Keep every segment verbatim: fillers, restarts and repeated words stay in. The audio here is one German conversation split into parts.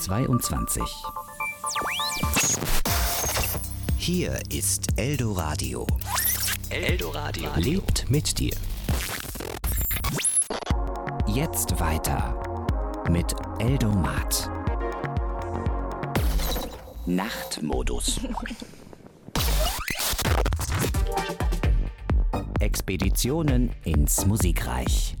zweiundzwanzig. Hier ist Eldoradio. Eldoradio lebt mit dir. Jetzt weiter mit Eldomat. Nachtmodus. Expeditionen ins Musikreich.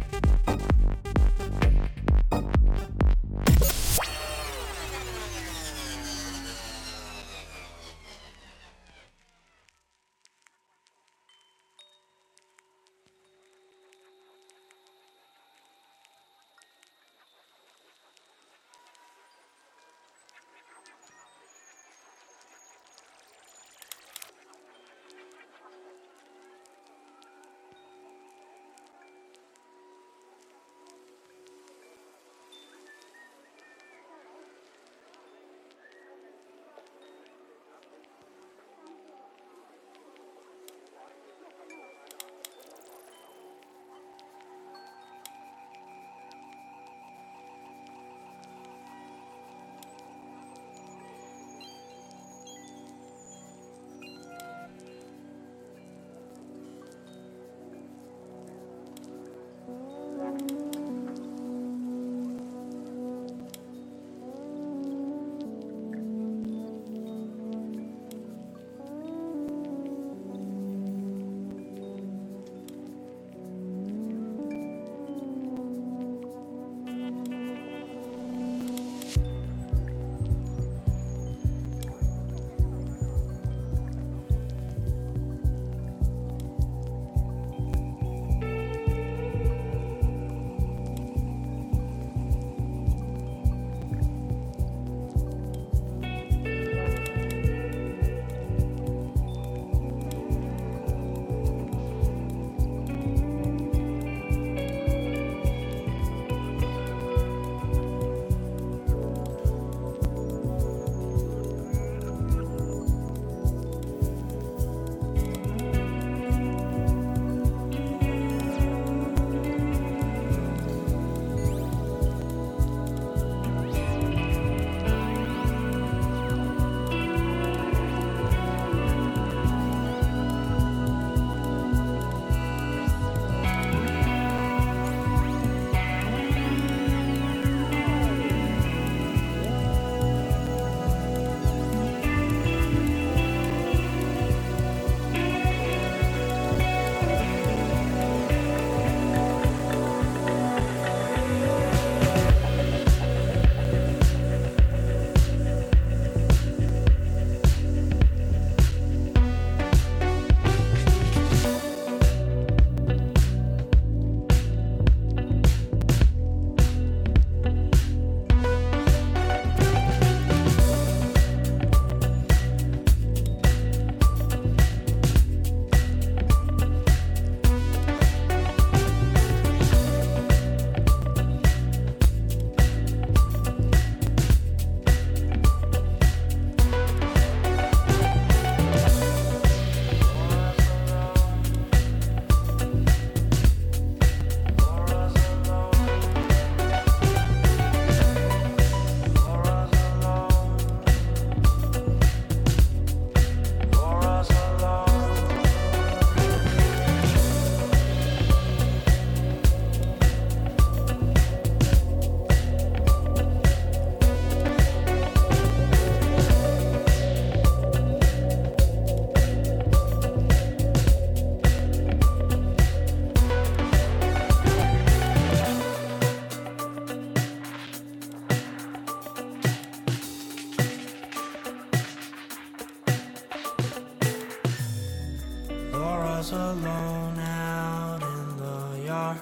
was alone out in the yard,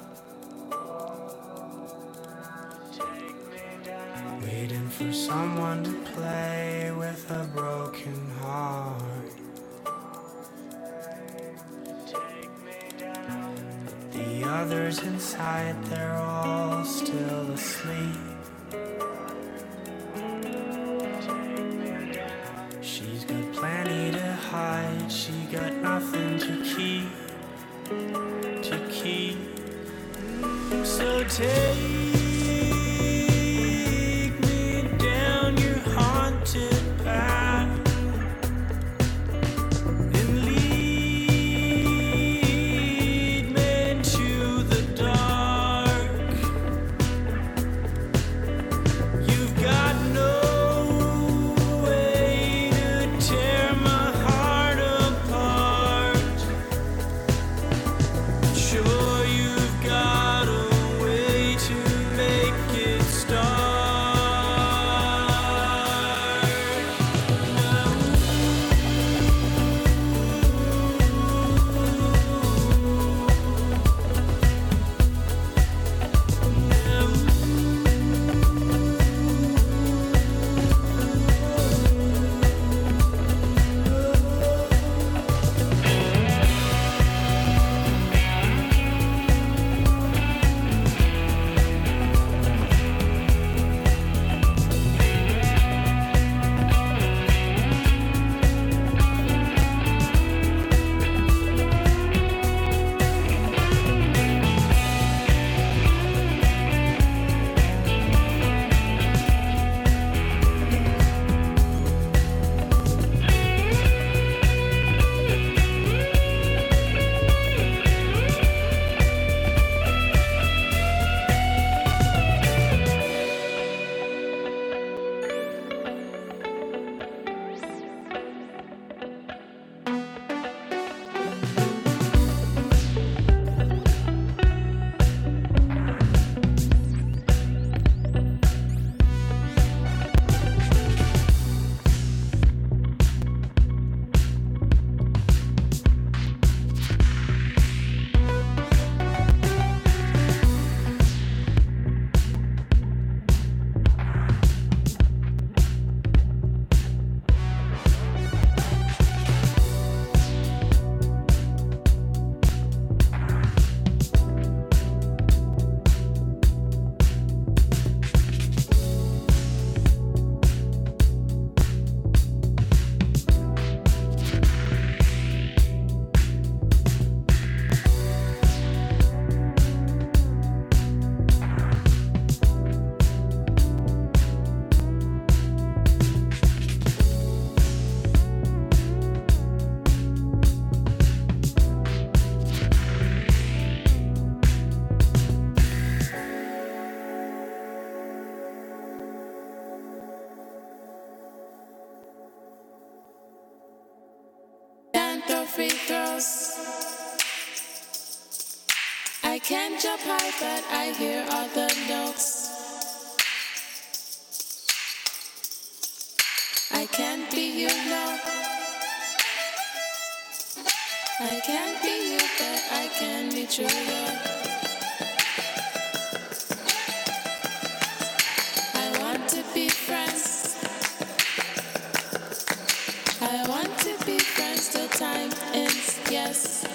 waiting for someone to play with a broken heart. But the others inside, they're all still asleep. She's got plenty to hide, she got nothing to keep, to keep. So take me can't jump high, but I hear all the notes. I can't be you, no. I can't be you, but I can be true, yeah. I want to be friends. I want to be friends till time ends, yes.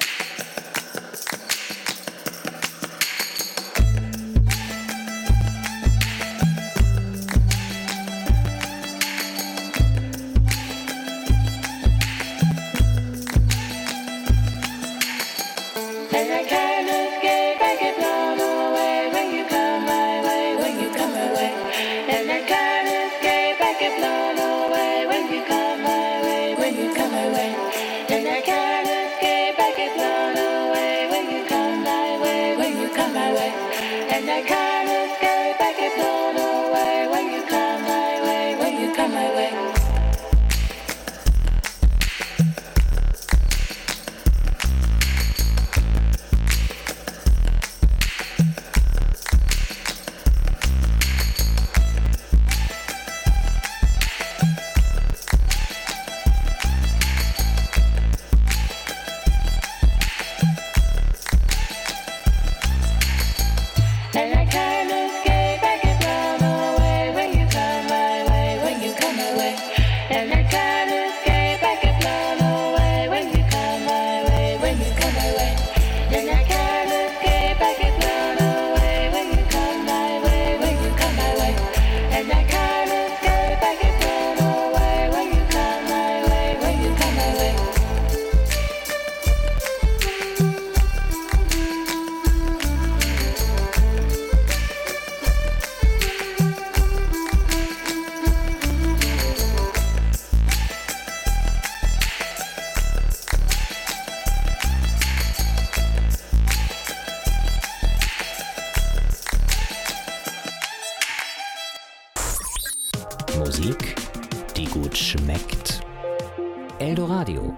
Musik, die gut schmeckt. Eldoradio.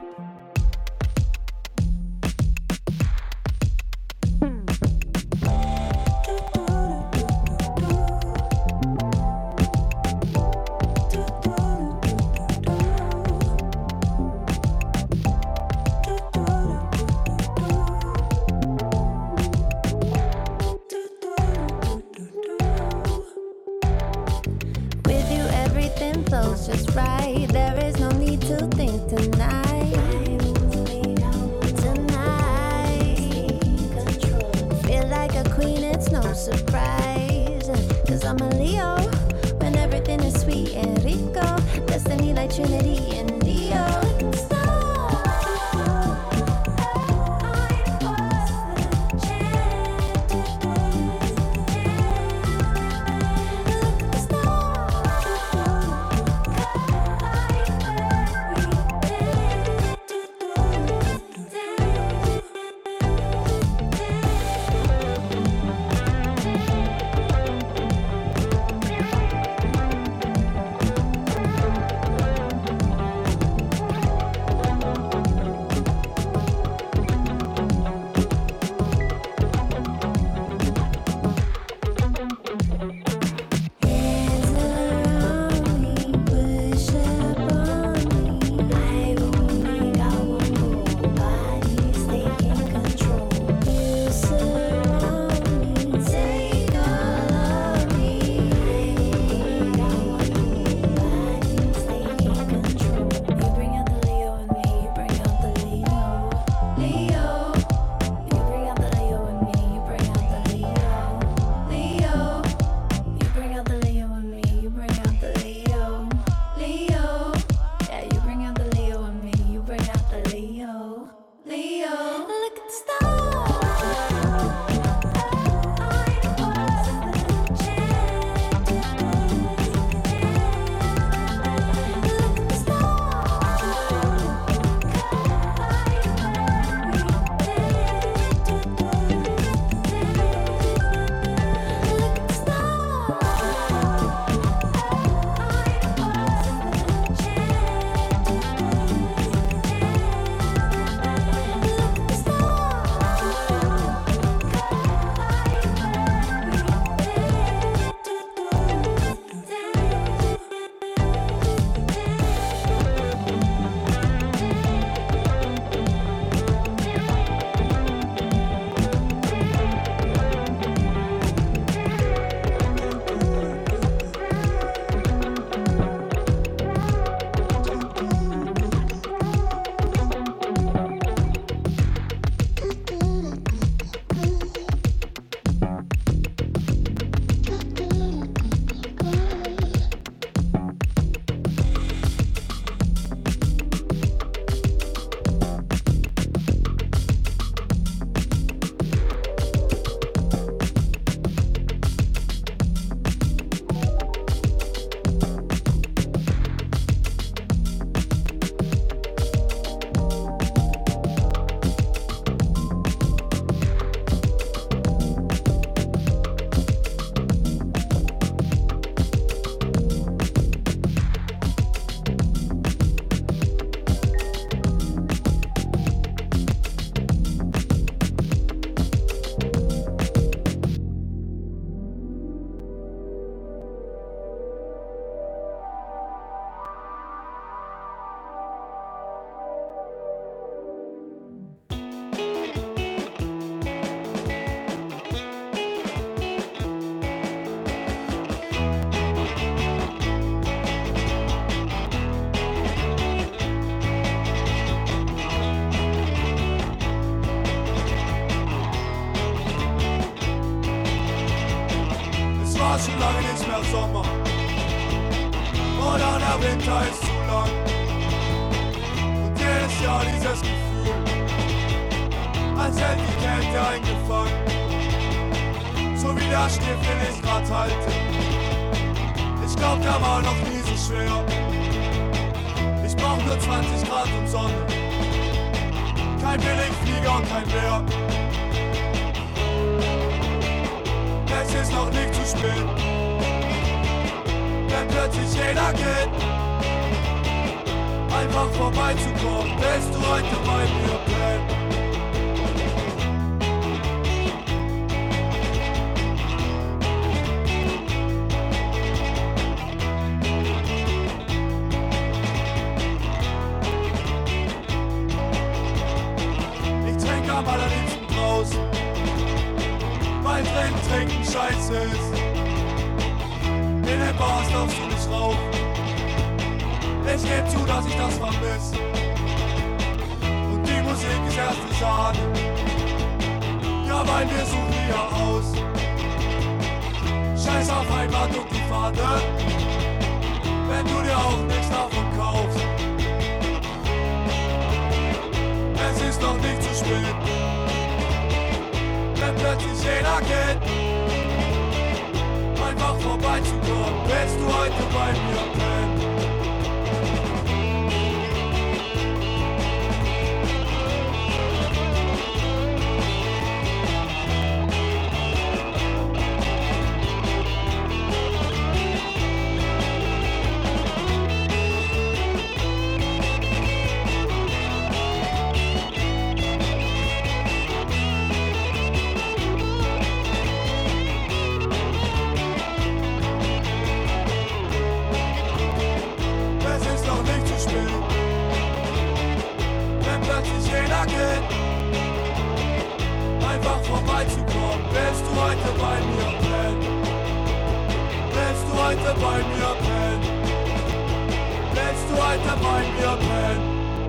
Just right, there is no need to think tonight. Tonight, feel like a queen, it's no surprise. Cause I'm a Leo, when everything is sweet and rico. Destiny like Trinity and Leo. schon lange nicht mehr Sommer. Oder der Winter ist zu lang. Und jedes Jahr dieses Gefühl, als hätte die Kälte eingefangen. So wie der Stift, den ich grad halte. Ich glaub, der war noch nie so schwer. Ich brauch nur zwanzig Grad und Sonne. Kein Billigflieger und kein Bär. Es ist noch nicht zu spät. Wenn plötzlich jeder geht, einfach vorbeizukommen, willst du heute bei mir bleiben? Ich trinke am allerliebsten draußen, weil drin trinken scheiße ist. In den Bars darfst du nicht rauchen. Ich geb zu, dass ich das vermiss. Und die Musik ist erste Sahne. Ja, weil wir suchen die ja aus. Scheiß auf Heimat und die Fahne, wenn du dir auch nichts davon kaufst. Es ist noch nicht zu spät. Wenn plötzlich jeder geht, einfach vorbeizukommen, willst du heute bei mir pennen? Einfach vorbeizukommen, willst du heute bei mir pennen? Willst du heute bei mir pennen? Willst du heute bei mir pennen?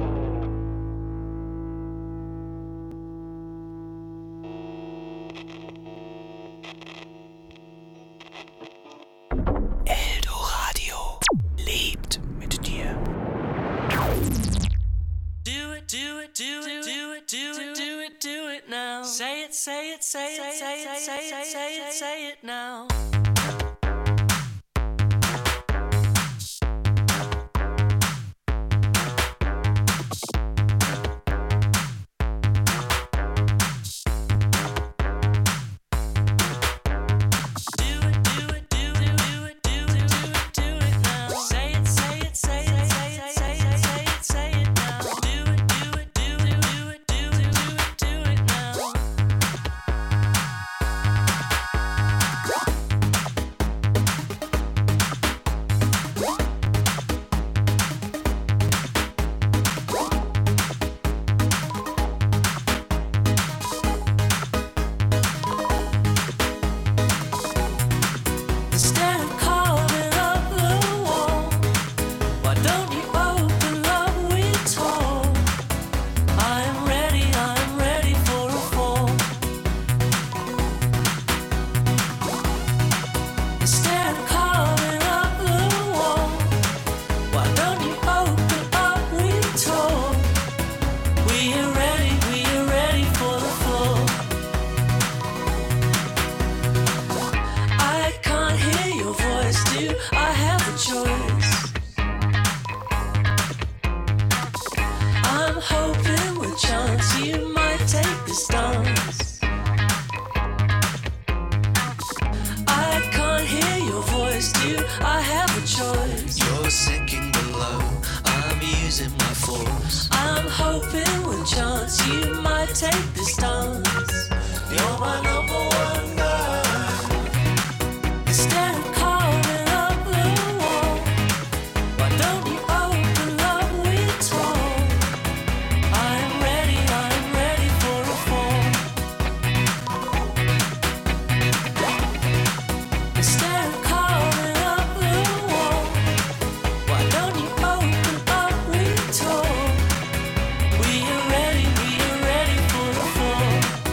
Eldoradio lebt mit dir. Do it, do it, do it, do it, do it, do it, do it now. Say it, say it, say it, say it, say it, say it, say it now. We are ready, we are ready for the fall.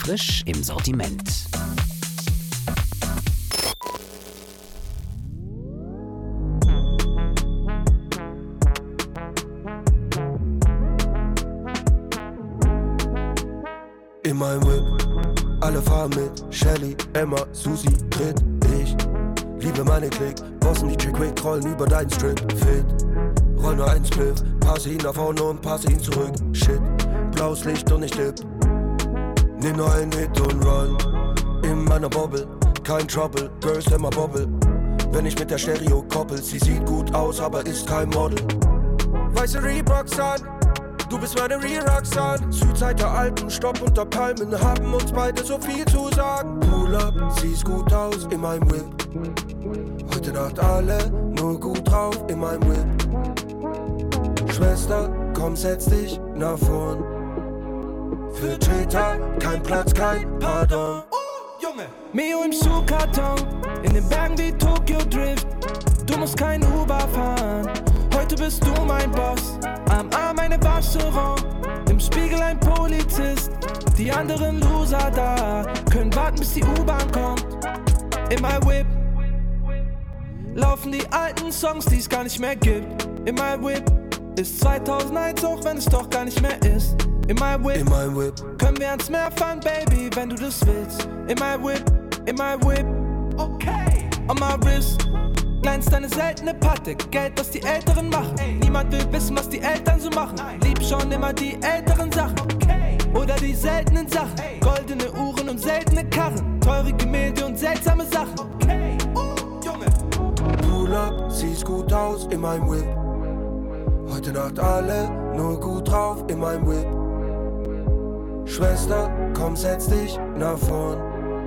Frisch im Sortiment. In meinem Whip, alle fahren mit. Shelly, Emma, Susi, Grit, ich liebe meine Klick. Bossen die Quick, rollen über deinen Strip. Fit, roll nur ein Spliff. Passe ihn nach vorne und passe ihn zurück. Shit, blaues Licht und ich tipp. Nimm nur einen Hit und run. In meiner Bobble, kein Trouble. Girls immer Bobble. Wenn ich mit der Stereo koppel. Sie sieht gut aus, aber ist kein Model. Weiße Reeboks an. Du bist meine Re-Roxanne. Südzeit der Alpen, Stopp unter Palmen. Haben uns beide so viel zu sagen. Pull up, siehst gut aus in meinem Whip. Heute Nacht alle nur gut drauf in meinem Whip. Schwester, komm, setz dich nach vorn. Für Täter, kein Platz, kein Pardon. Oh, Junge! Mio im Schuhkarton, in den Bergen wie Tokyo Drift. Du musst kein Uber fahren. Heute bist du mein Boss. Am Arm eine Waschseront, im Spiegel ein Polizist. Die anderen Loser da können warten, bis die U-Bahn kommt. In my Whip laufen die alten Songs, die es gar nicht mehr gibt. In my Whip ist zweitausendeins, auch wenn es doch gar nicht mehr ist. In my Whip, in my Whip können wir ans Meer fahren, Baby, wenn du das willst. In my Whip, in my Whip, okay. On my wrist glänzt eine seltene Patte, Geld, was die Älteren machen. Ey. Niemand will wissen, was die Eltern so machen. Nein. Lieb schon immer die älteren Sachen, okay. Oder die seltenen Sachen. Ey. Goldene Uhren und seltene Karren, teure Gemälde und seltsame Sachen, okay. Oh, Junge! Pull up, siehst gut aus in meinem Whip. Heute Nacht alle nur gut drauf in meinem Whip. Schwester, komm, setz dich nach vorn.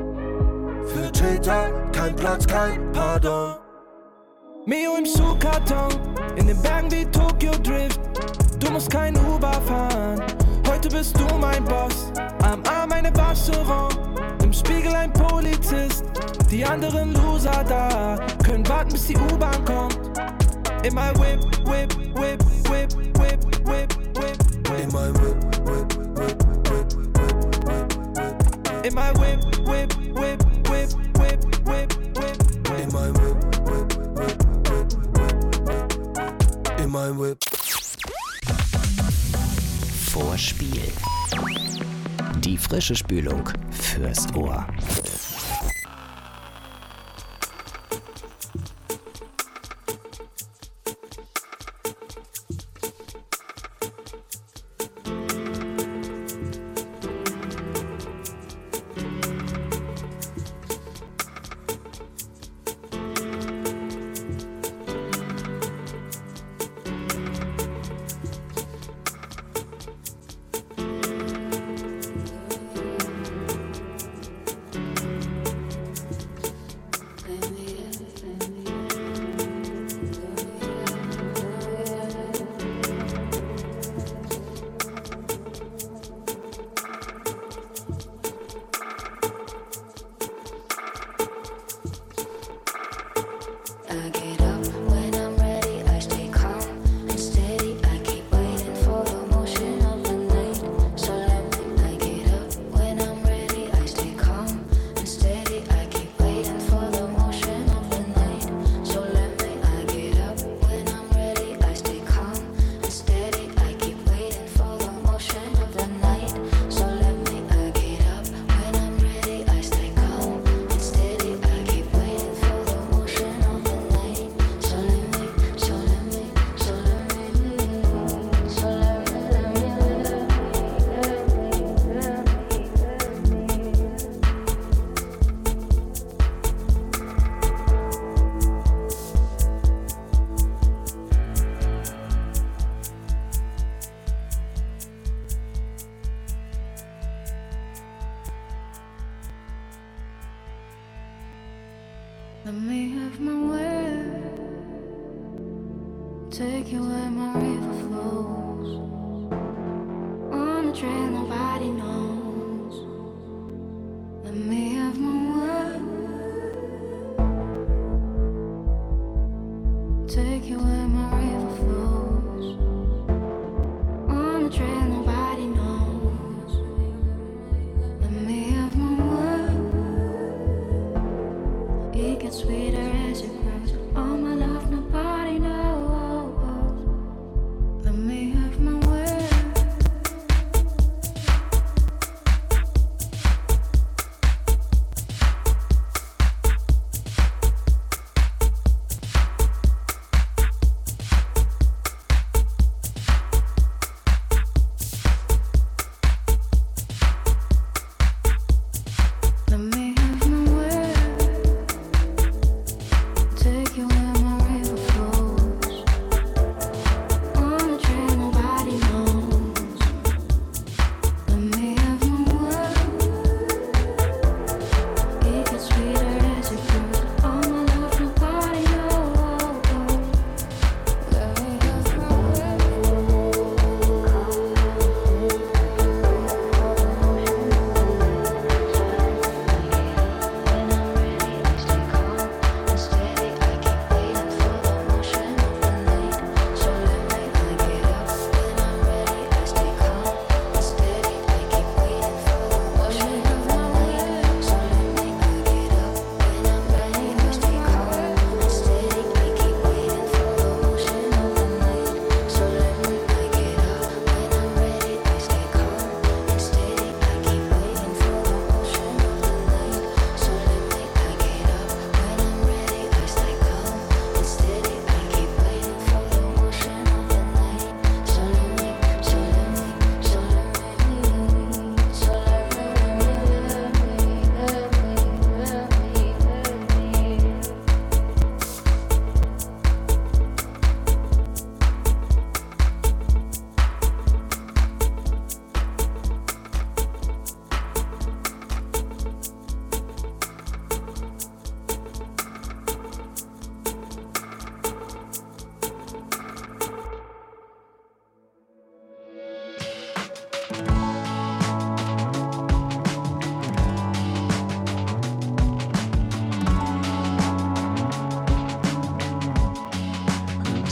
Für Täter, kein Platz, kein Pardon. Mio im Schuhkarton, in den Bergen wie Tokyo Drift. Du musst kein Uber fahren. Heute bist du mein Boss. Am Arm eine Waschseront, im Spiegel ein Polizist. Die anderen Loser da können warten, bis die U-Bahn kommt. In my Whip, Whip, Whip, Whip, Whip, Whip, Whip, Whip. In my Whip, Whip, Whip, Whip, Whip, Whip, Whip. In my Whip, Whip, Whip, Whip, Whip, Whip, Whip. In my Whip, Whip, Whip, Whip, Whip, Whip. In my Whip. Vorspiel. Die frische Spülung fürs Ohr. Let me have my way, take you where my river flows, on a trail nobody knows. Let me have my way, take you where my river flows, on a trail nobody knows. Let me have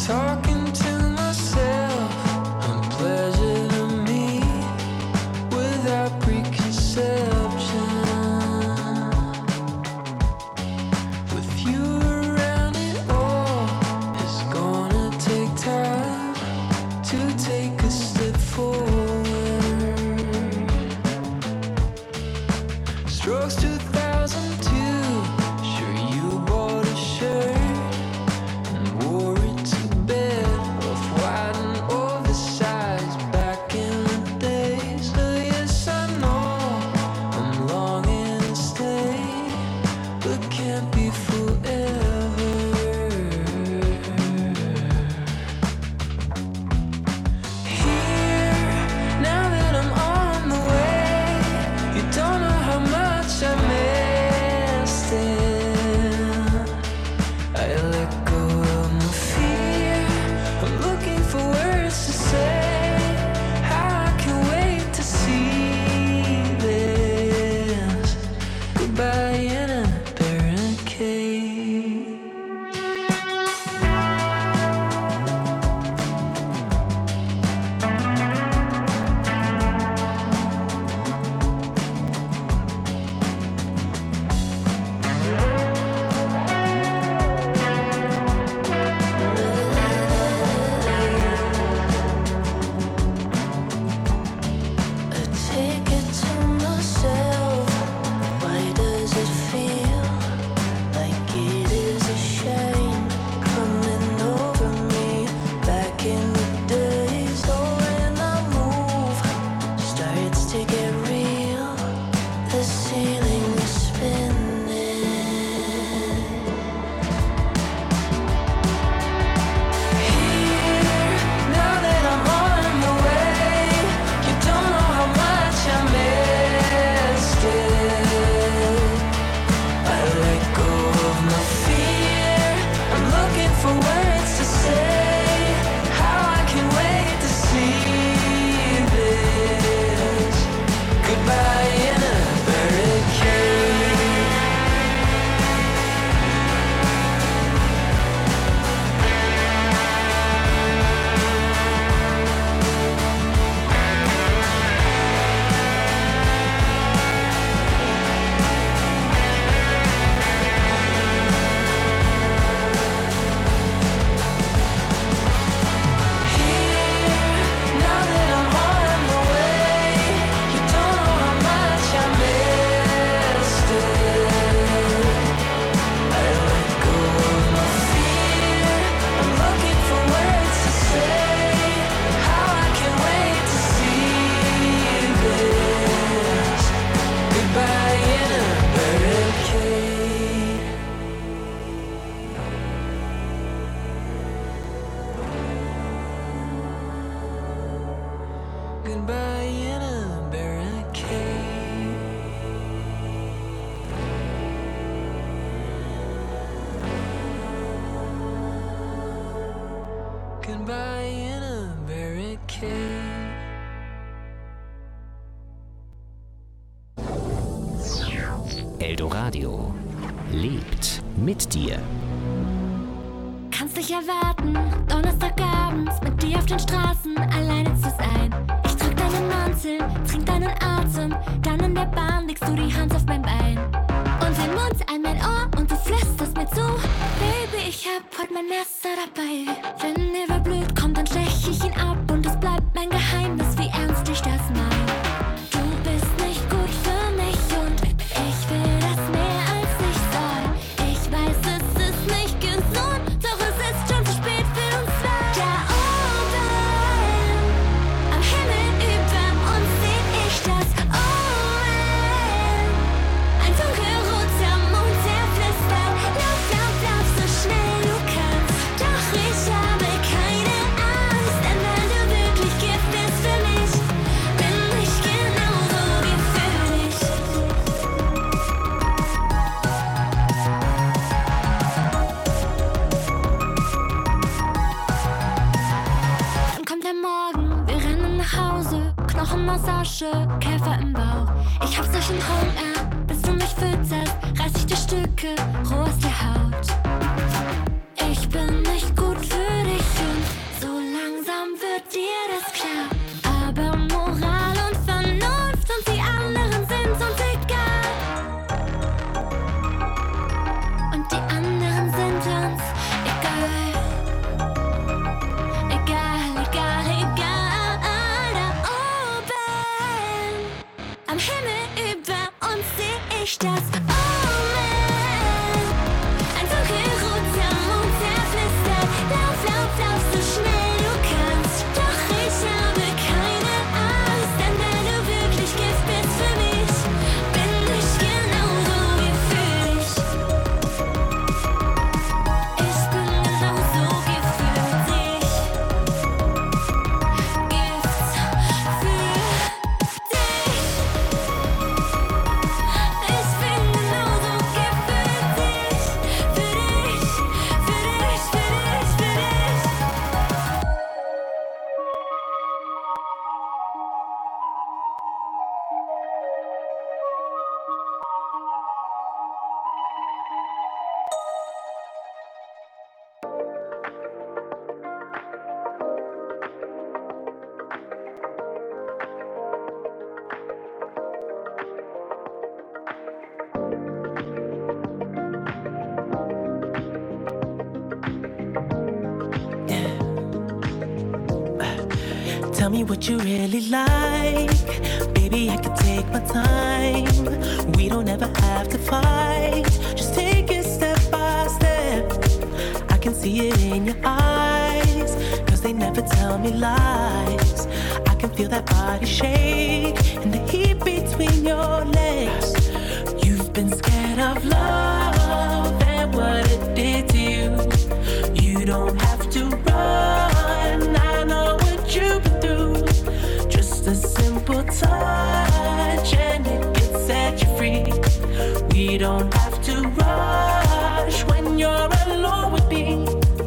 talking to myself, I'm pleasure to me without preconception. With you around, it all is gonna take time to take a step forward. Strokes two thousand two, sure you bought a shirt and wore it to bed, off-white and oversized back in the days. So yes, I know I'm longing to stay, but can't be forever. Here, now that I'm on the way, you don't know how much I missed it. I let go of my fear. I'm looking for words to say. How I can wait to see this. Goodbye in a barricade. A ticket to myself. Why does it feel like it is a shame coming over me back in the days? So when I move, starts to get real. The ceiling is spinning. Here, now that I'm on the way, you don't know how much I missed it. I let go of my fear. I'm looking for words to say. How I can wait to see this. Goodbye in a barricade. Now that I'm on the way, you don't know how much I missed it. I let go of my fear. I'm looking for words to say. How I can wait to see this. Goodbye in a barricade. Goodbye in a barricade. Goodbye in a barricade. Eldoradio lebt mit dir. Kannst nicht erwarten, Donnerstagabends mit dir auf den Straßen alleine zu sein. Ich trag deinen Mantel, trink deinen Atem, dann in der Bahn legst du die Hand auf mein Bein. Und dein Mund an mein Ohr und du flüsterst mir zu. Baby, ich hab heute mein Messer dabei. Wenn mir wer blöd kommt, dann stech ich ihn ab und es bleibt mein Geheimnis, wie ernst ich das mein. Du bist nicht gut für mich und ich will das mehr als ich soll. Ich weiß, es ist nicht gesund, doch es ist schon zu spät für uns zwei. Da oben, am Himmel über uns seh ich das Omen. Ein dunkelroter Mond, der flüstert, lauf, lauf, lauf, so schnell du kannst. Doch ich habe keine Angst, denn wenn du wirklich Gift bist für mich, bin ich genauso gefühlig. Dann kommt der Morgen, wir rennen nach Hause, Knochenmassage, Käfer im Bauch. Ich hab solchen Hunger, bis du mich fütterst, reiß ich dir Stücke, roh aus der Haut. Ich bin nicht gut für dich Tell me what you really like. Baby, I can take my time. We don't ever have to fight. Just take it step by step. I can see it in your eyes, cause they never tell me lies. I can feel that body shake and the heat between your legs. You've been scared of love and what it did to you. You don't have to run, I know what you've been through. Just a simple touch and it can set you free. We don't have to rush when you're alone with me.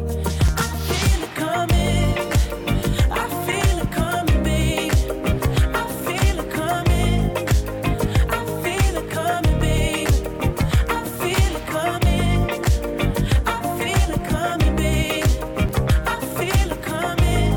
I feel it coming, I feel it coming, babe. I feel it coming, I feel it coming, babe. I feel it coming, I feel it coming, babe. I feel it coming,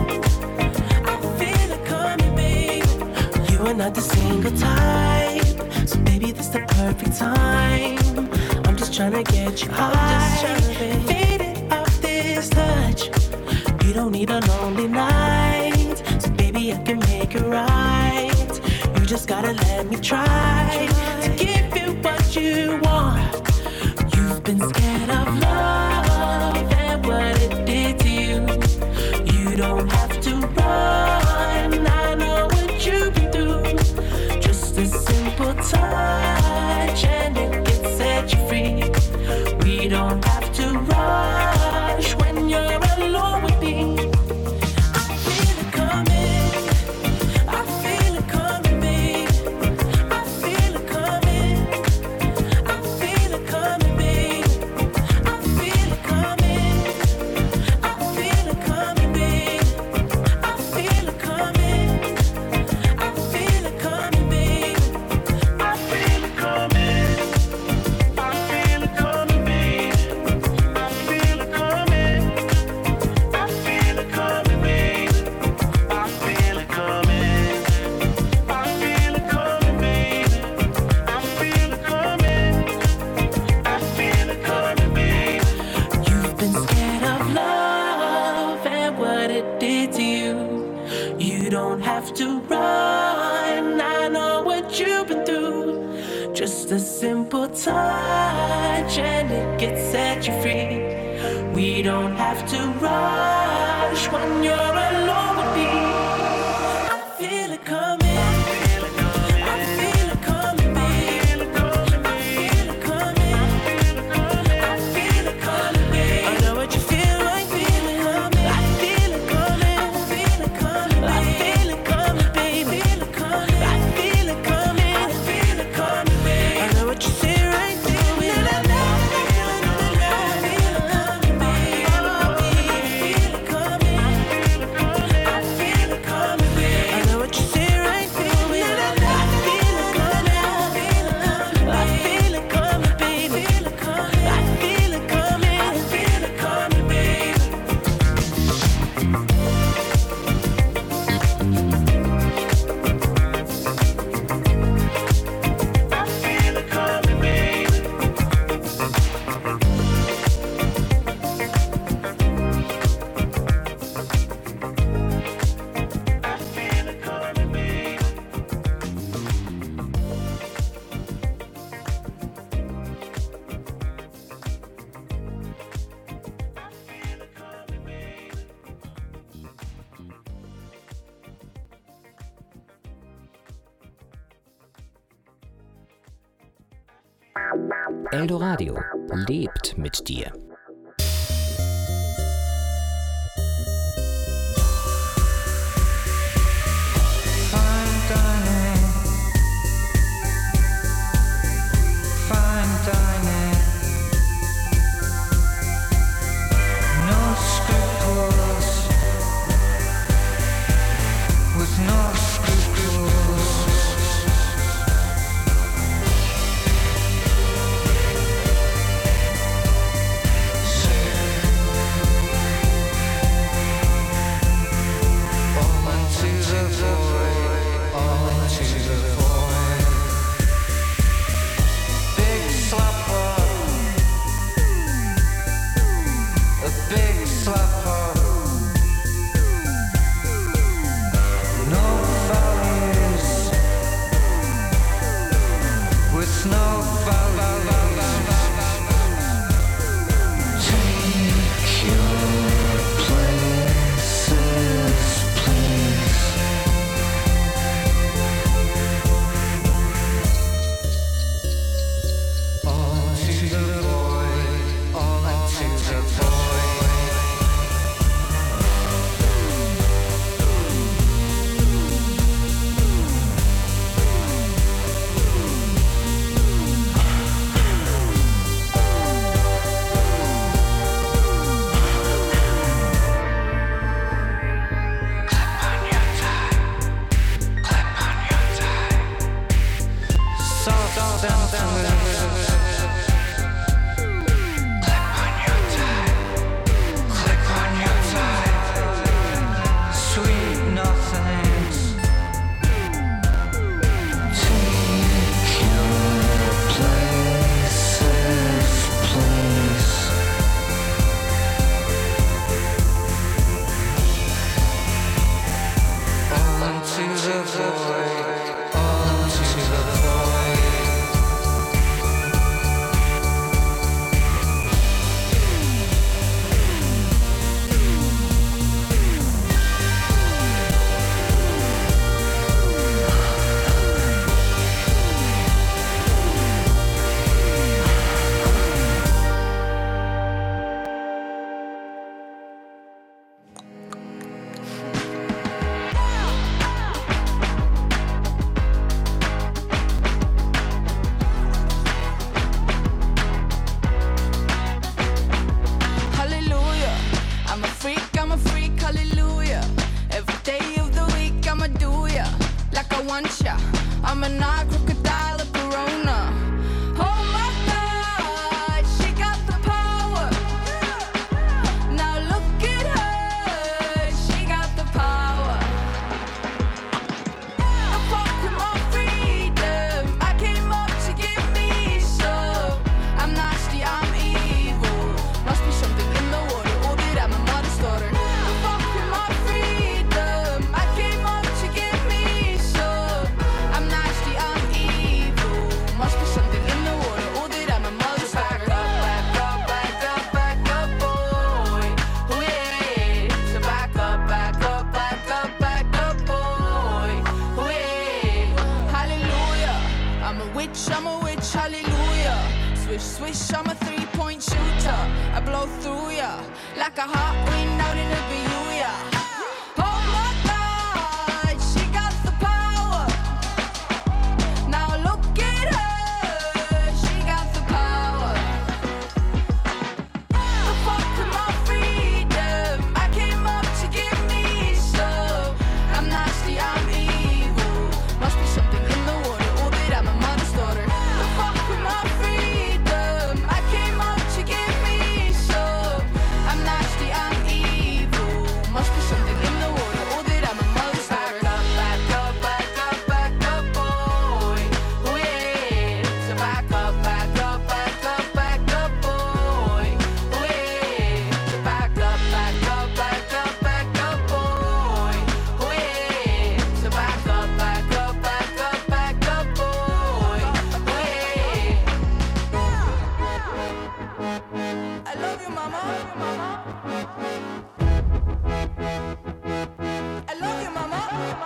I feel it coming, babe. You are not the single type, so baby, this the perfect time. I'm just tryna get you high, faded off this touch. You don't need a lonely night, so baby, I can make it right. You just gotta let me try to give you what you want. You've been scared of love and what it did to you. You don't have to run, I know what you've been through. Just a simple touch and it can set you free. We don't have to rush when you're alone with me. I feel it coming, I feel it coming, babe. I feel it coming, I feel it coming, babe. I feel it coming, I feel it coming, babe. I feel it coming, I feel it coming, babe. I feel it coming, I feel it coming, babe. I feel it coming, I feel it coming, babe. I feel it coming, I feel it coming, babe. I feel it coming, I feel it coming, babe. You've been scared of love and what it did to you. You don't have to run, I know what you've been through. Just a simple touch and it can set you free. We don't have to rush when you're alone with me. I feel it coming, I feel it coming, babe. I feel it coming, I feel it coming, babe. I know what you feel like, feel it coming. I feel it coming, I feel it coming, I feel it coming, babe. I feel it coming, I feel it coming, babe. I know what you say right there. Eldoradio lebt mit dir. want ya. I'm a night crocodile of Corona. Oh my God, she got the power. Now look at her, she got the power. The fuck with my freedom, I came up to give me some. I'm nasty, I'm evil. Must be something in the water, or that I'm a mother's daughter. The fuck with my freedom, I came up to give me some. I'm nasty, I'm evil. Must be something in the water, or that I'm a mother's daughter. Back up, back up, back up, back up, boy. Oh yeah. So back up, back up, back up, back up, boy. Oh yeah. Hallelujah. I'm a witch, I'm a witch, hallelujah. Swish, swish, I'm a three-point shooter. I blow through ya like a hot wind out in a Bermuda. Oh my God, she got the power. Now look at her, she got the power. The fuck with my freedom, I came up to give me some. I'm nasty, I'm evil. Must be something in the water, or that I'm a mother's daughter. The fuck with my freedom, I came up to give me some. I'm nasty, I'm evil. Must be something in the water, or that I'm a mother's daughter. Back up, back up, back up, back up, boy. Oh yeah. So back up, back up, back up, back up, boy. Oh yeah. So back up, back up, back up, back up, boy. Oh yeah. So back up, back up, back up, back up, boy. Oh yeah. I love you, mama. I love you, mama.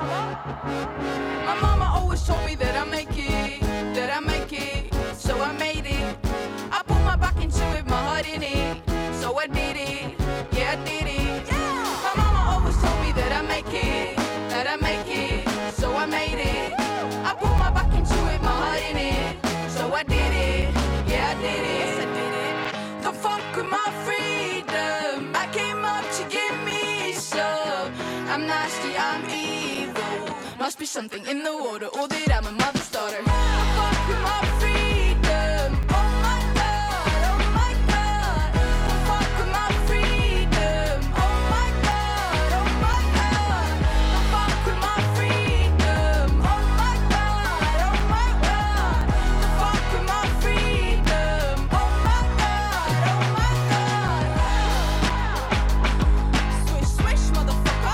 My mama always told me that I make it, that I make it, so I made it. I put my back into it, my heart in it, so I did it, yeah I did it. My mama always told me that I make it, that I make it, so I made it. I put my back into it, my heart in it, so I did it, yeah I did it. Yes, I did it. The fuck with my freedom, I came up to give me some. I'm nasty, I'm evil. Must be something in the water, or that I'm a mother's daughter. The fuck with my freedom. Oh my God, oh my God. The fuck with my freedom. Oh my God, oh my God. The fuck with my freedom. Oh my God, oh my God. The fuck with my freedom. Oh my God, oh my God. Swish, swish, motherfucker.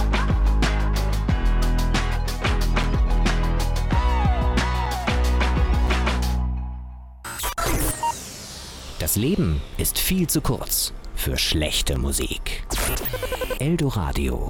Das Leben ist viel zu kurz für schlechte Musik. Eldoradio.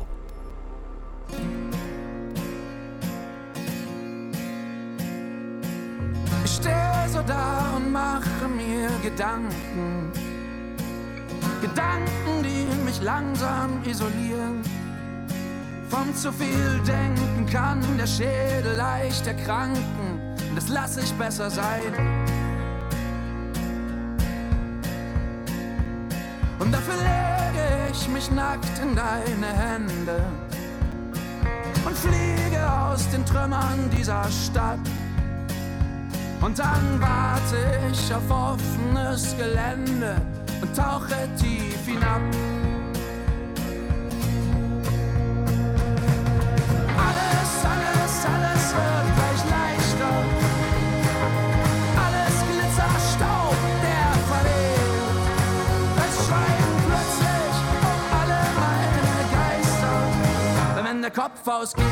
Ich stehe so da und mache mir Gedanken. Gedanken, die mich langsam isolieren. Von zu viel denken kann der Schädel leicht erkranken. Das lass ich besser sein. Und dafür lege ich mich nackt in deine Hände und fliege aus den Trümmern dieser Stadt. Und dann warte ich auf offenes Gelände und tauche tief hinab. Alles, alles, alles wird gleich leichter. Alles Glitzer, Staub, der verweht. Es schweigen plötzlich auch alle meine Geister, wenn der Kopf ausgeht.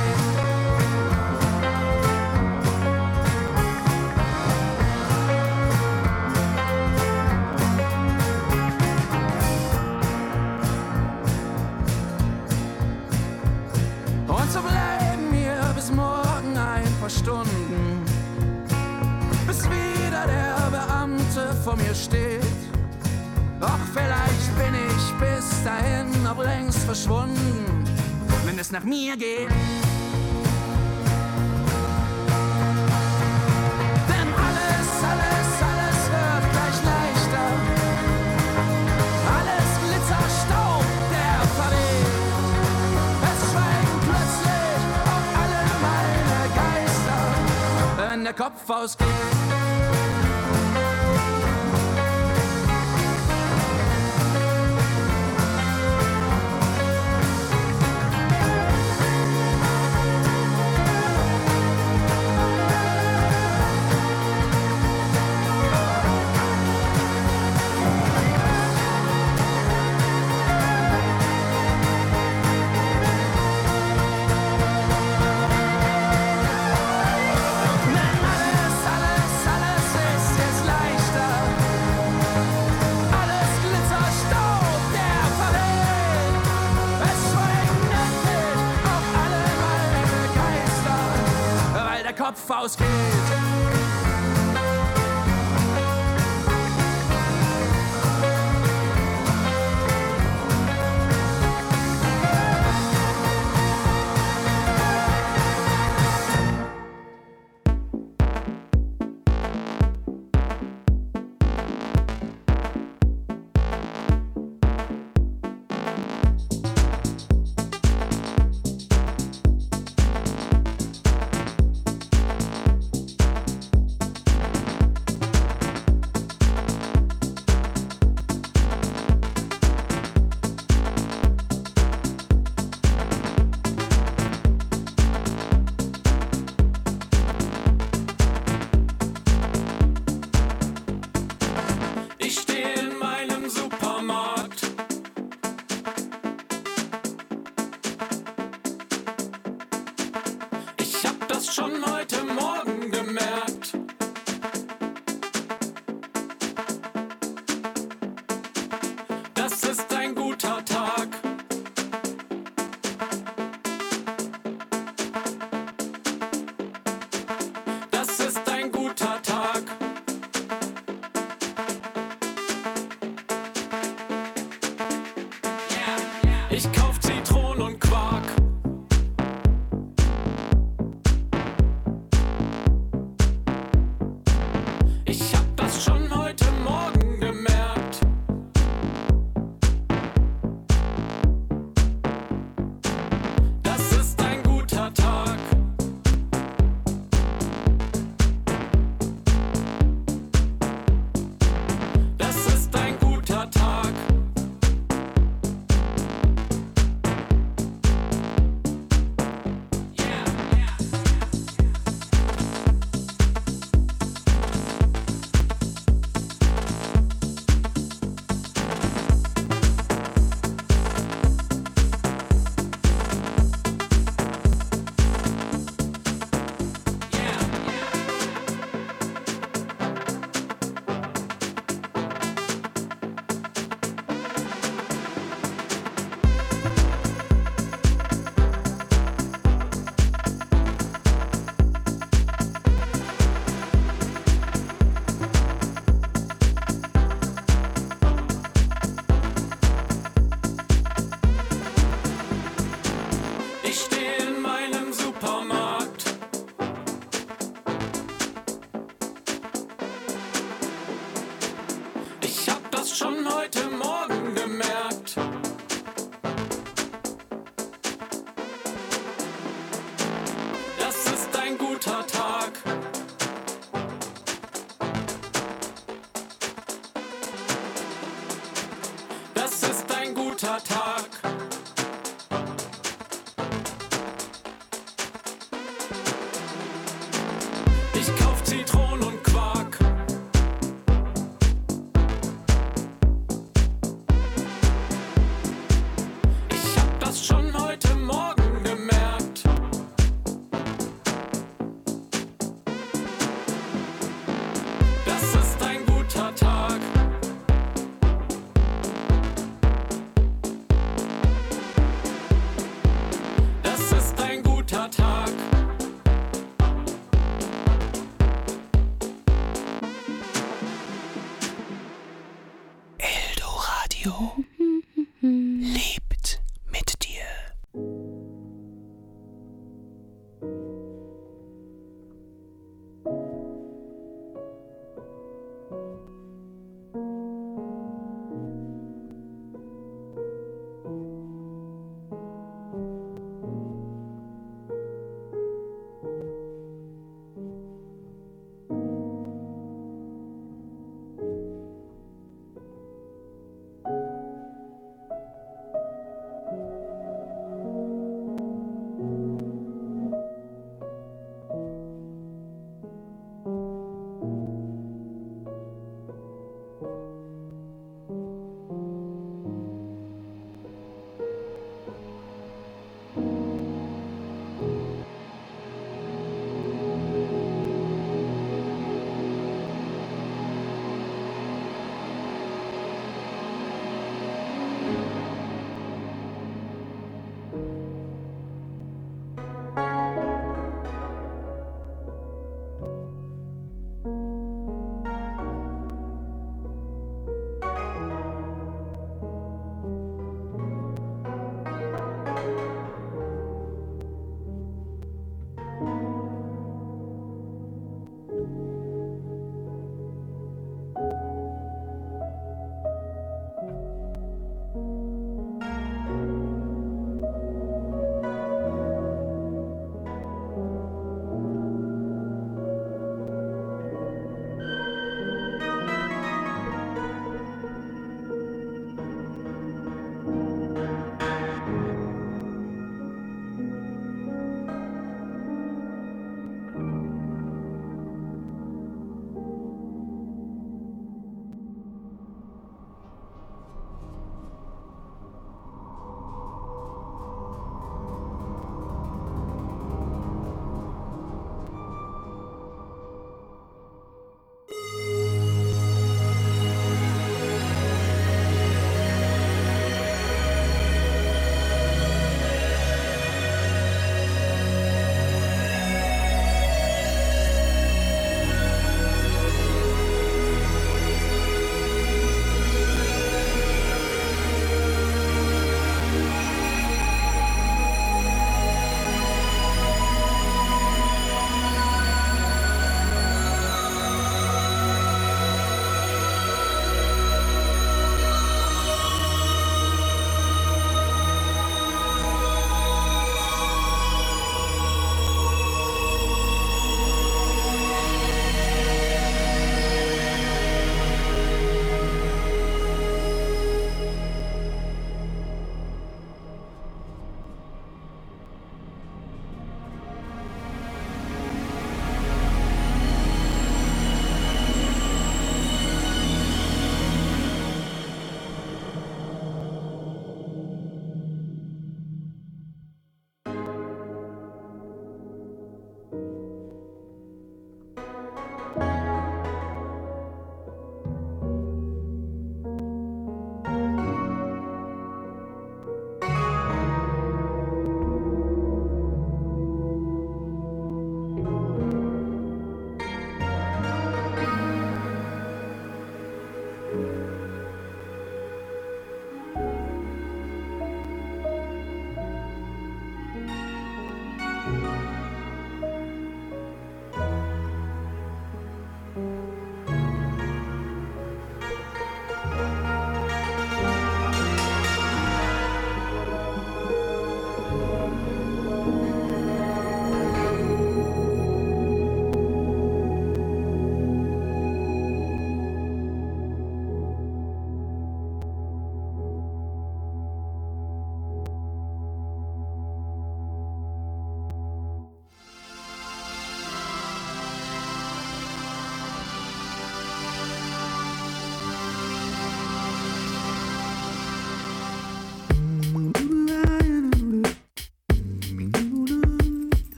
So bleiben wir bis morgen ein paar Stunden, bis wieder der Beamte vor mir steht. Doch vielleicht bin ich bis dahin noch längst verschwunden, wenn es nach mir geht. Denn alles, alles, alles wird gleich leichter. Alles Glitzer, Staub, der verweht. Es schweigen plötzlich auch alle meine Geister. der Kopf ausgeht. Kopf ausgeht. Ich kauf Zitronen und Quark. Ich hab das schon heute Morgen gemerkt. Das ist ein guter Tag. Das ist ein guter Tag. Ich stehe in meinem Supermarkt. Ich hab das schon heute Morgen gemerkt. Das ist ein guter Tag. Das ist ein guter Tag. Ich kauf Zitronen und Quark. Ich hab das schon heute Morgen gemerkt. Das ist ein guter Tag.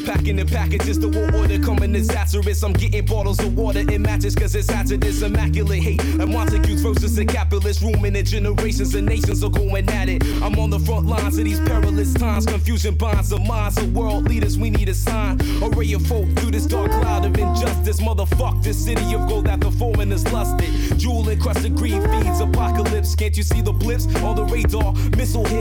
Packing in packages, the war order coming disastrous. I'm getting bottles of water in matches cause it's hazardous. Immaculate hate and Montague's versus a capitalist. Rooming in generations and nations are going at it. I'm on the front lines of these perilous times. Confusion bonds the minds of world leaders. We need a sign. A ray of hope through this dark cloud of injustice. Motherfuck this city of gold that the foreigners lusted. Jewel encrusted greed feeds apocalypse. Can't you see the blips on the radar? Missile hit